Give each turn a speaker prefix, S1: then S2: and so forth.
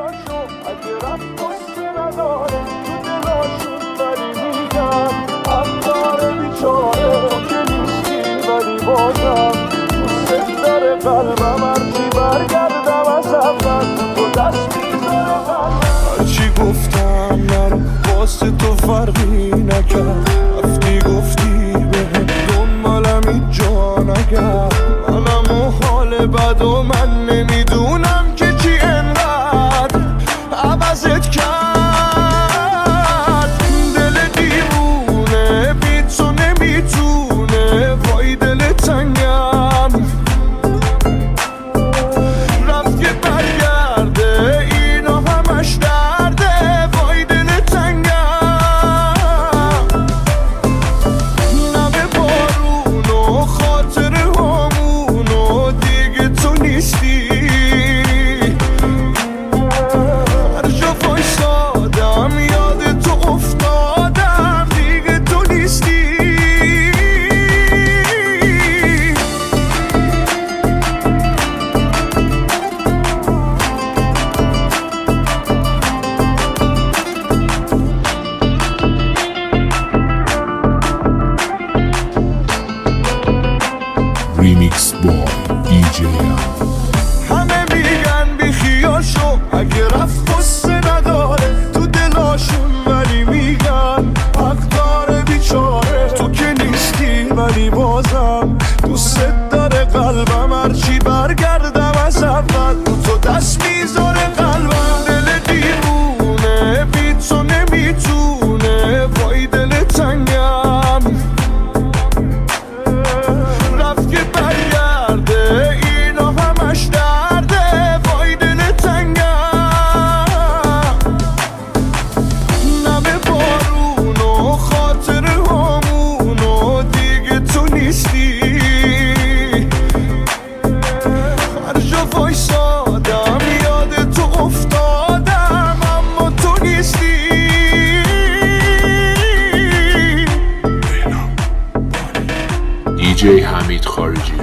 S1: بیخیاشو اگه رفت قصه نداره تو دلاشون ولی میگن عطار بیچاره تو که نیستی ولی بازم دوست داره قلبم هرچی برگردم از اول تو دست میذاره قلبم هرچی گفتم نرو واسه تو فرقی نکرد رفتی گفتی بهم دنبالم این جا نگرد منم و حال بد و من نمیدونم که چی انقدر عوضت کرد دل دیوونه بی تو نمیتونه وای دل تنگم رفت که برگرده اینا همش درده وای دل تنگم نمه بارون و خاطر همون و دیگه تو نیستی هر جا وایسادم یاد تو افتادم دیگه تو نیستی
S2: Remix Boy DJ
S1: همه میگن بیخیاشو اگه رفت قصه نداره تو دلاشون ولی میگن حق داره بیچاره تو که نیستی ولی بازم دوست داره قلبم هرچی برگردم از اول تو دست میذاره قلبم دل دیوونه بی تو نمیتونه وای دل تنگم رفت که برگرده اینا همش درده وای دل تنگم نمه بارون و خاطر همون و دیگه تو نیستی هر جا وایسادم یاد تو افتادم اما تو نیستی
S2: DJ حمید خارجی